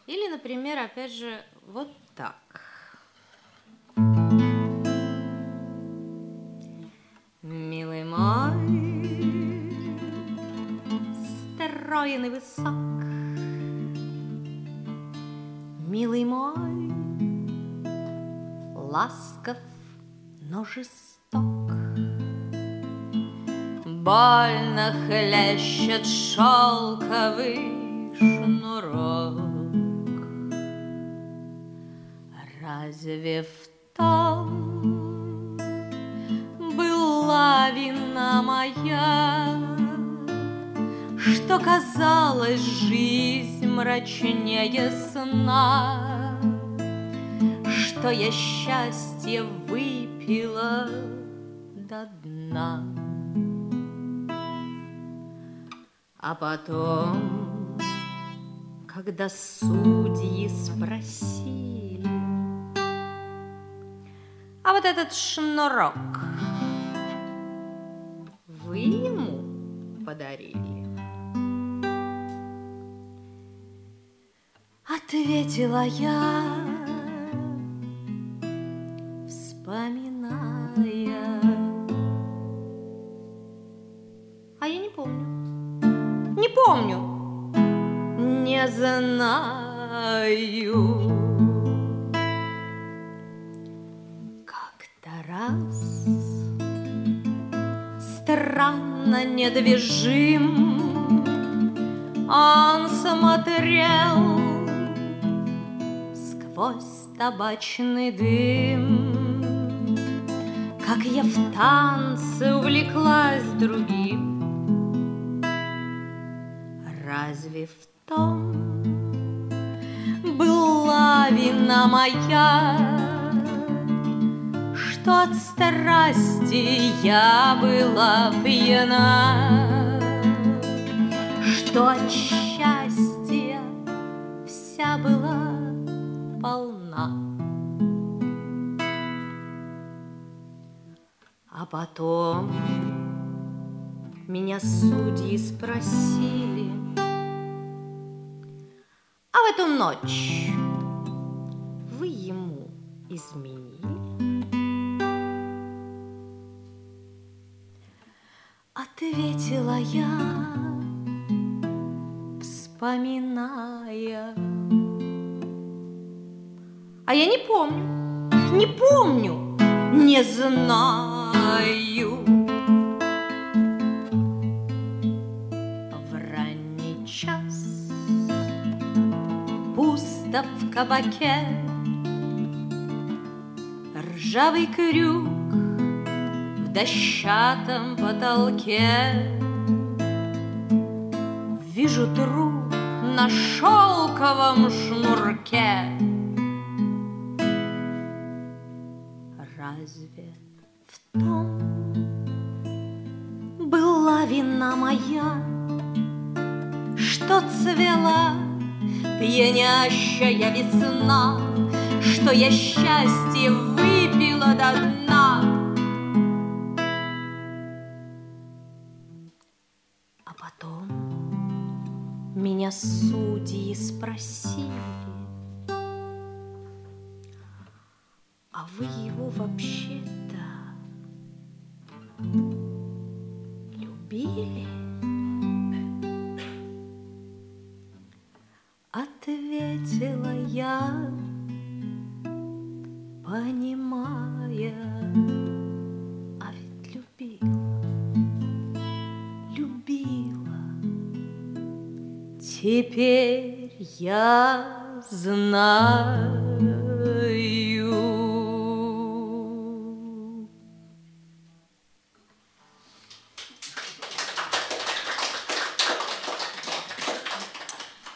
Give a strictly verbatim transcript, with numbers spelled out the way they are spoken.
Или, например, опять же, вот так. Милый мой, строен и высок, милый мой, ласков, но жесток. Больно хлещет шелковый шнурок. Разве в том была вина моя, что казалась жизнь мрачнее сна, что я счастье выпила до дна? А потом, когда судьи спросили: а вот этот шнурок вы ему подарили? Ответила я, вспоминая: а я не помню. Не помню, не знаю. Как-то раз странно недвижим он смотрел сквозь табачный дым, как я в танце увлеклась другим. Разве в том была вина моя, что от страсти я была пьяна, что от счастья вся была полна? А потом меня судьи спросили: а в эту ночь вы ему изменили? Ответила я, вспоминая: а я не помню, не помню, не знаю. В ранний час пусто в кабаке, ржавый крюк в дощатом потолке. Вижу труп на шелковом шнурке. Разве в том была вина моя, что цвела пьянящая весна, что я счастье выпила до дна? А потом меня судьи спросили: а вы его вообще-то любили? Ответила я, понимая: а ведь любила, любила. Теперь я знаю.